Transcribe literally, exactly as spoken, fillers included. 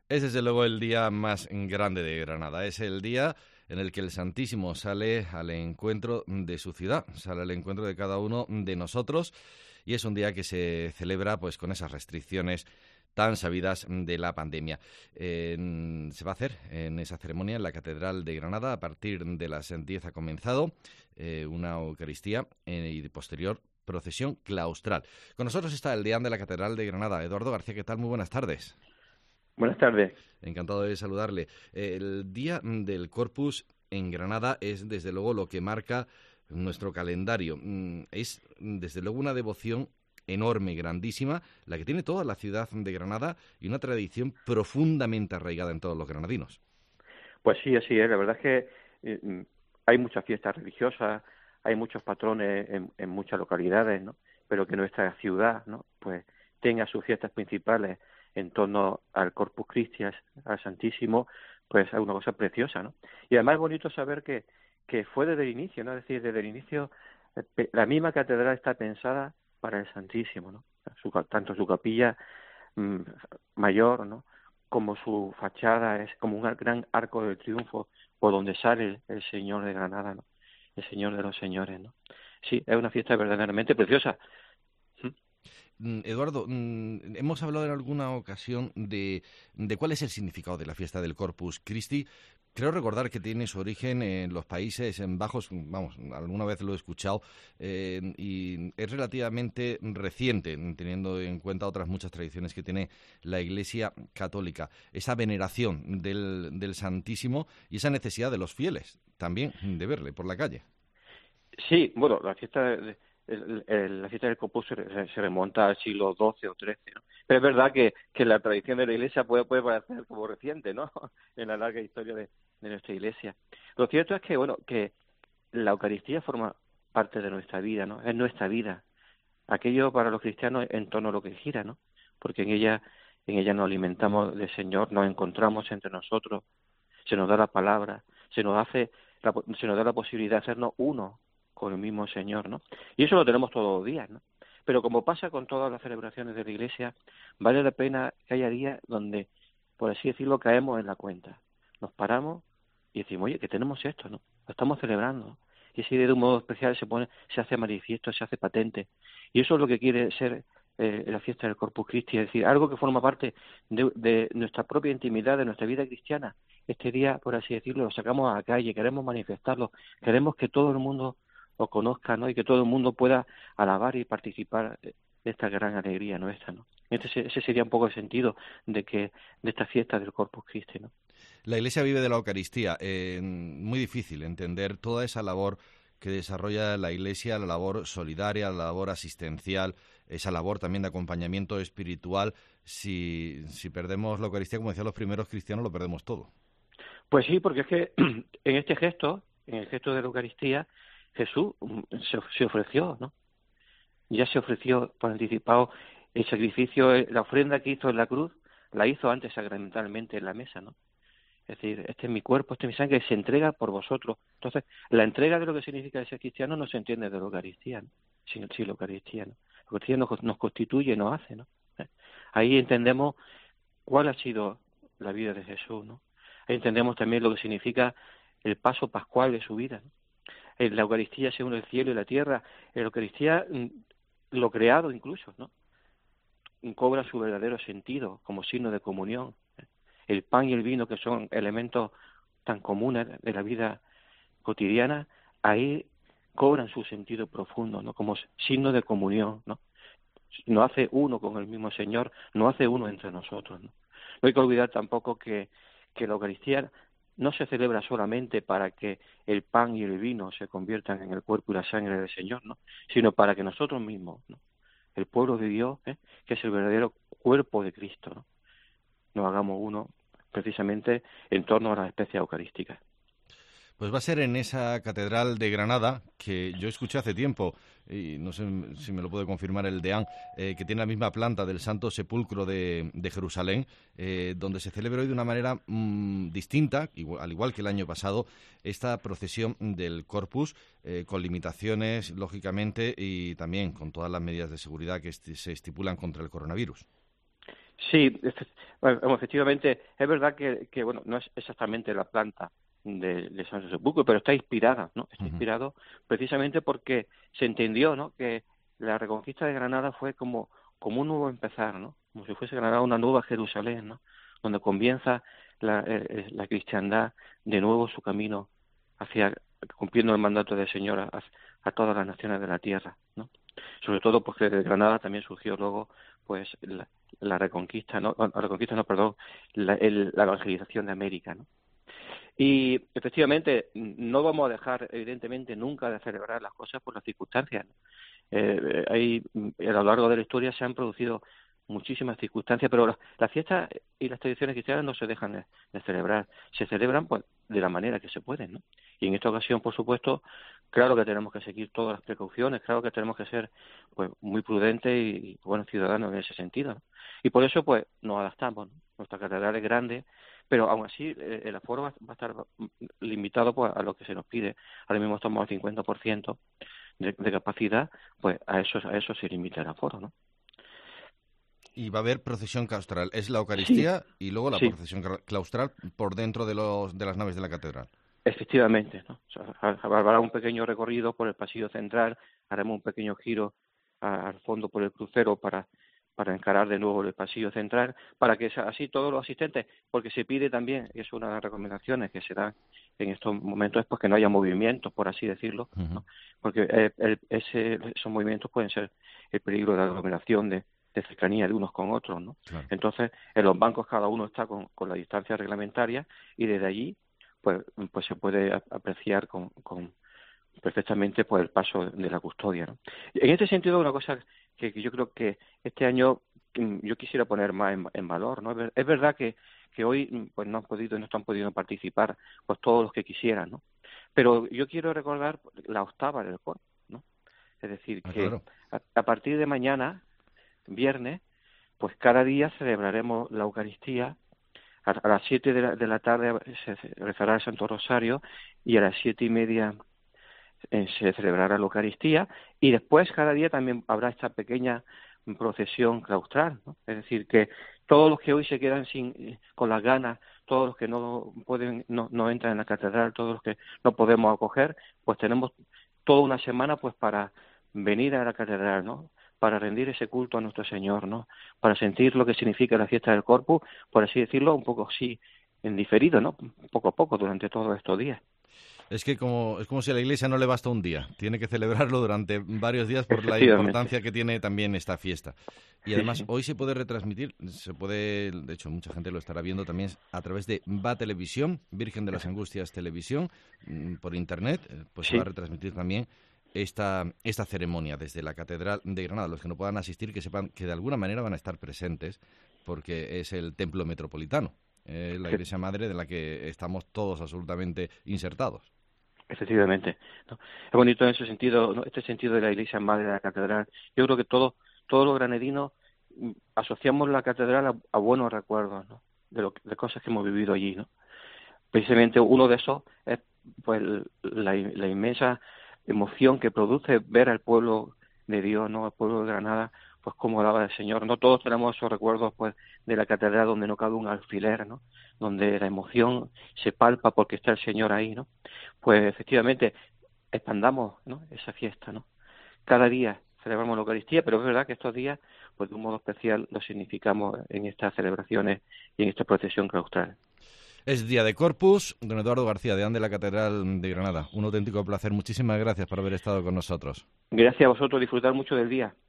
Es desde luego el día más grande de Granada. Es el día en el que el Santísimo sale al encuentro de su ciudad, sale al encuentro de cada uno de nosotros, y es un día que se celebra pues con esas restricciones tan sabidas de la pandemia. Eh, se va a hacer en esa ceremonia en la Catedral de Granada. A partir de las diez ha comenzado eh, una Eucaristía eh, y posterior procesión claustral. Con nosotros está el deán de la Catedral de Granada, Eduardo García. ¿Qué tal? Muy buenas tardes. Buenas tardes. Encantado de saludarle. El Día del Corpus en Granada es, desde luego, lo que marca nuestro calendario. Es, desde luego, una devoción enorme, grandísima, la que tiene toda la ciudad de Granada y una tradición profundamente arraigada en todos los granadinos. Pues sí, así es. La verdad es que eh, hay muchas fiestas religiosas, hay muchos patrones en, en muchas localidades, ¿no? Pero que nuestra ciudad, ¿no? Pues tenga sus fiestas principales en torno al Corpus Christi, al Santísimo, pues es una cosa preciosa, ¿no? Y además es bonito saber que, que fue desde el inicio, ¿no? Es decir, desde el inicio la misma catedral está pensada para el Santísimo, ¿no? Su, tanto su capilla mmm, mayor, ¿no? Como su fachada es como un gran arco de triunfo por donde sale el, el Señor de Granada, ¿no? El Señor de los Señores, ¿no? Sí, es una fiesta verdaderamente preciosa. Eduardo, hemos hablado en alguna ocasión de, de cuál es el significado de la fiesta del Corpus Christi. Creo recordar que tiene su origen en los Países Bajos, vamos, alguna vez lo he escuchado, eh, y es relativamente reciente, teniendo en cuenta otras muchas tradiciones que tiene la Iglesia Católica. Esa veneración del, del Santísimo y esa necesidad de los fieles también de verle por la calle. Sí, bueno, la fiesta de, el, el, la fiesta del Corpus se, se remonta al siglo doce o trece, ¿no? Pero es verdad que, que la tradición de la Iglesia puede, puede parecer como reciente, ¿no? En la larga historia de, de nuestra Iglesia. Lo cierto es que, bueno, que la Eucaristía forma parte de nuestra vida, ¿no? Es nuestra vida. Aquello para los cristianos en torno a lo que gira, ¿no? Porque en ella, en ella nos alimentamos del Señor, nos encontramos entre nosotros, se nos da la palabra, se nos hace, la, se nos da la posibilidad de hacernos uno con el mismo Señor, ¿no? Y eso lo tenemos todos los días, ¿no? Pero como pasa con todas las celebraciones de la Iglesia, vale la pena que haya días donde, por así decirlo, caemos en la cuenta. Nos paramos y decimos, oye, que tenemos esto, ¿no? Lo estamos celebrando. Y ese día de un modo especial se pone, se hace manifiesto, se hace patente. Y eso es lo que quiere ser eh, la fiesta del Corpus Christi, es decir, algo que forma parte de, de nuestra propia intimidad, de nuestra vida cristiana. Este día, por así decirlo, lo sacamos a la calle, queremos manifestarlo, queremos que todo el mundo lo conozca, ¿no? Y que todo el mundo pueda alabar y participar de esta gran alegría nuestra, ¿no? Este, ese sería un poco el sentido de que de esta fiesta del Corpus Christi, ¿no? La Iglesia vive de la Eucaristía. Eh, muy difícil entender toda esa labor que desarrolla la Iglesia, la labor solidaria, la labor asistencial, esa labor también de acompañamiento espiritual. Si, si perdemos la Eucaristía, como decían los primeros cristianos, lo perdemos todo. Pues sí, porque es que en este gesto, en el gesto de la Eucaristía, Jesús se, se ofreció, ¿no? Ya se ofreció por anticipado el sacrificio, la ofrenda que hizo en la cruz, la hizo antes sacramentalmente en la mesa, ¿no? Es decir, este es mi cuerpo, este es mi sangre, se entrega por vosotros. Entonces, la entrega de lo que significa ser cristiano no se entiende de la Eucaristía, ¿no? Sino sí la Eucaristía, ¿no? La Eucaristía nos, nos constituye, nos hace, ¿no? Ahí entendemos cuál ha sido la vida de Jesús, ¿no? Ahí entendemos también lo que significa el paso pascual de su vida, ¿no? En la Eucaristía según el cielo y la tierra, en la Eucaristía lo creado incluso, ¿no? Cobra su verdadero sentido como signo de comunión. El pan y el vino, que son elementos tan comunes de la vida cotidiana, ahí cobran su sentido profundo, ¿no? Como signo de comunión, ¿no? Nos hace uno con el mismo Señor, nos hace uno entre nosotros, ¿no? No hay que olvidar tampoco que, que la Eucaristía no se celebra solamente para que el pan y el vino se conviertan en el cuerpo y la sangre del Señor, ¿no? Sino para que nosotros mismos, ¿no? El pueblo de Dios, ¿eh? Que es el verdadero cuerpo de Cristo, ¿no? Nos hagamos uno precisamente en torno a las especies eucarísticas. Pues va a ser en esa catedral de Granada, que yo escuché hace tiempo, y no sé si me lo puede confirmar el deán, eh, que tiene la misma planta del Santo Sepulcro de, de Jerusalén, eh, donde se celebra hoy de una manera mmm, distinta, igual, al igual que el año pasado, esta procesión del Corpus, eh, con limitaciones, lógicamente, y también con todas las medidas de seguridad que est- se estipulan contra el coronavirus. Sí, efe- bueno, efectivamente, es verdad que, que, bueno, no es exactamente la planta de, de San Sepulcro, pero está inspirada, ¿no? Está Ujú. inspirado precisamente porque se entendió, ¿no? Que la reconquista de Granada fue como, como un nuevo empezar, ¿no? Como si fuese Granada una nueva Jerusalén, ¿no? Donde comienza la, eh, eh, la cristiandad de nuevo su camino hacia cumpliendo el mandato del Señor a, a todas las naciones de la tierra, ¿no? Sobre todo porque de Granada también surgió luego, pues, la, la reconquista, no, la reconquista, no, perdón, la, el- la evangelización de América, ¿no? Y efectivamente, no vamos a dejar, evidentemente, nunca de celebrar las cosas por las circunstancias, ¿no? Eh, eh, hay, mm, a lo largo de la historia se han producido muchísimas circunstancias, pero las, las fiestas y las tradiciones cristianas no se dejan de, de celebrar, se celebran pues de la manera que se puede, ¿no? Y en esta ocasión, por supuesto, claro que tenemos que seguir todas las precauciones, claro que tenemos que ser pues muy prudentes y, y buenos ciudadanos en ese sentido, ¿no? Y por eso pues nos adaptamos, ¿no? Nuestra catedral es grande, pero aún así eh, el aforo va, va a estar mm, limitado pues a lo que se nos pide. Ahora mismo estamos al cincuenta por ciento de, de capacidad, pues a eso a eso se limita el aforo, ¿no? Y va a haber procesión claustral. Es la Sí, Eucaristía y luego la sí, procesión cla- claustral por dentro de los de las naves de la catedral. efectivamente, ¿no? O sea, ha- habrá un pequeño recorrido por el pasillo central, haremos un pequeño giro a- al fondo por el crucero para para encarar de nuevo el pasillo central, para que sea así todos los asistentes, porque se pide también, y es una de las recomendaciones que se dan en estos momentos, es pues que no haya movimientos, por así decirlo, Ujú. ¿no? Porque eh, el- ese, esos movimientos pueden ser el peligro de aglomeración, de, de cercanía de unos con otros, ¿no? Claro. Entonces, en los bancos cada uno está con, con la distancia reglamentaria y desde allí pues pues se puede a- apreciar con, con perfectamente pues el paso de la custodia, ¿no? En este sentido, una cosa que, que yo creo que este año mm, yo quisiera poner más en, en valor, ¿no? Es ver- es verdad que, que hoy mm, pues no han podido no están pudiendo participar pues todos los que quisieran, ¿no? Pero yo quiero recordar la octava del cuerpo, ¿no? Es decir, Ah, que claro. a, a partir de mañana, viernes, pues cada día celebraremos la Eucaristía. A, a las siete de la, de la tarde se se rezará el Santo Rosario y a las siete y media eh, se celebrará la Eucaristía y después cada día también habrá esta pequeña procesión claustral, ¿no? Es decir, que todos los que hoy se quedan sin eh, con las ganas, todos los que no pueden, no, no entran en la catedral, todos los que no podemos acoger, pues tenemos toda una semana pues para venir a la catedral, ¿no? Para rendir ese culto a nuestro Señor, ¿no? Para sentir lo que significa la fiesta del Corpus, por así decirlo, un poco sí, en diferido, ¿no? Poco a poco durante todos estos días. Es que como, es como si a la Iglesia no le basta un día. Tiene que celebrarlo durante varios días por la Efectivamente, importancia que tiene también esta fiesta. Y sí, además, sí. hoy se puede retransmitir, se puede, de hecho, mucha gente lo estará viendo también a través de V A Televisión, Virgen de las Angustias Televisión, mm, por internet, eh, pues se va a Sí, retransmitir también esta, esta ceremonia desde la Catedral de Granada. Los que no puedan asistir, que sepan que de alguna manera van a estar presentes, porque es el templo metropolitano, eh, la iglesia madre de la que estamos todos absolutamente insertados. efectivamente, ¿no? Es bonito en ese sentido, ¿no? Este sentido de la iglesia madre de la catedral. Yo creo que todo, todos los granadinos mm, asociamos la catedral a, a buenos recuerdos, ¿no? De, lo, de cosas que hemos vivido allí, ¿no? Precisamente uno de esos es pues la, la inmensa emoción que produce ver al pueblo de Dios, ¿no? Al pueblo de Granada, pues como alaba el Señor. No todos tenemos esos recuerdos pues de la catedral donde no cabe un alfiler, ¿no? Donde la emoción se palpa porque está el Señor ahí, ¿no? Pues efectivamente expandamos, ¿no? Esa fiesta, ¿no? Cada día celebramos la Eucaristía, pero es verdad que estos días, pues de un modo especial, lo significamos en estas celebraciones y en esta procesión claustral. Es día de Corpus. Don Eduardo García, deán de la Catedral de Granada. Un auténtico placer. Muchísimas gracias por haber estado con nosotros. Gracias a vosotros, disfrutar mucho del día.